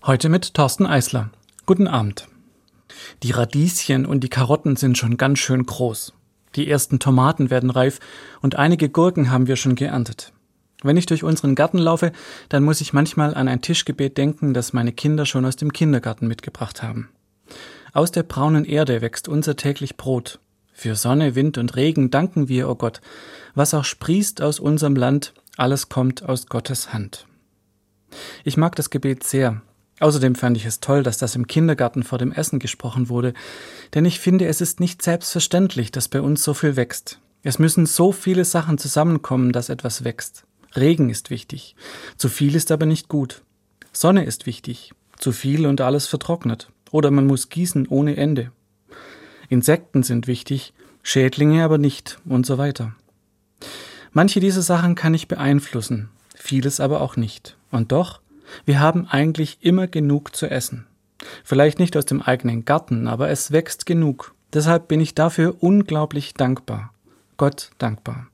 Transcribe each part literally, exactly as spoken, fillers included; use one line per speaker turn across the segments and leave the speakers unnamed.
Heute mit Thorsten Eisler. Guten Abend. Die Radieschen und die Karotten sind schon ganz schön groß. Die ersten Tomaten werden reif und einige Gurken haben wir schon geerntet. Wenn ich durch unseren Garten laufe, dann muss ich manchmal an ein Tischgebet denken, das meine Kinder schon aus dem Kindergarten mitgebracht haben. Aus der braunen Erde wächst unser täglich Brot. Für Sonne, Wind und Regen danken wir, o Gott. Was auch sprießt aus unserem Land, alles kommt aus Gottes Hand. Ich mag das Gebet sehr. Außerdem fand ich es toll, dass das im Kindergarten vor dem Essen gesprochen wurde, denn ich finde, es ist nicht selbstverständlich, dass bei uns so viel wächst. Es müssen so viele Sachen zusammenkommen, dass etwas wächst. Regen ist wichtig, zu viel ist aber nicht gut. Sonne ist wichtig, zu viel und alles vertrocknet. Oder man muss gießen ohne Ende. Insekten sind wichtig, Schädlinge aber nicht und so weiter. Manche dieser Sachen kann ich beeinflussen, vieles aber auch nicht. Und doch, wir haben eigentlich immer genug zu essen. Vielleicht nicht aus dem eigenen Garten, aber es wächst genug. Deshalb bin ich dafür unglaublich dankbar. Gott dankbar.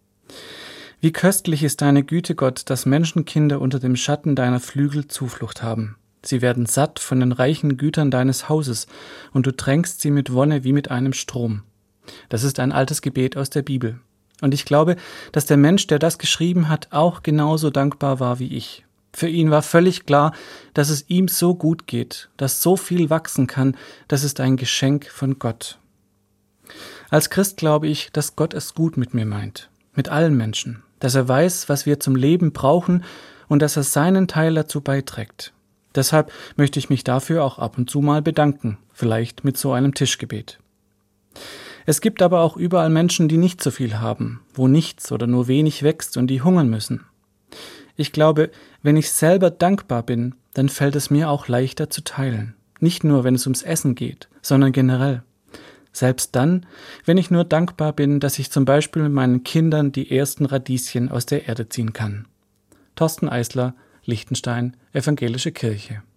Wie köstlich ist deine Güte, Gott, dass Menschenkinder unter dem Schatten deiner Flügel Zuflucht haben. Sie werden satt von den reichen Gütern deines Hauses, und du tränkst sie mit Wonne wie mit einem Strom. Das ist ein altes Gebet aus der Bibel. Und ich glaube, dass der Mensch, der das geschrieben hat, auch genauso dankbar war wie ich. Für ihn war völlig klar, dass es ihm so gut geht, dass so viel wachsen kann, das ist ein Geschenk von Gott. Als Christ glaube ich, dass Gott es gut mit mir meint, mit allen Menschen, dass er weiß, was wir zum Leben brauchen und dass er seinen Teil dazu beiträgt. Deshalb möchte ich mich dafür auch ab und zu mal bedanken, vielleicht mit so einem Tischgebet. Es gibt aber auch überall Menschen, die nicht so viel haben, wo nichts oder nur wenig wächst und die hungern müssen. Ich glaube, wenn ich selber dankbar bin, dann fällt es mir auch leichter zu teilen. Nicht nur, wenn es ums Essen geht, sondern generell. Selbst dann, wenn ich nur dankbar bin, dass ich zum Beispiel mit meinen Kindern die ersten Radieschen aus der Erde ziehen kann. Thorsten Eisler, Liechtenstein, Evangelische Kirche.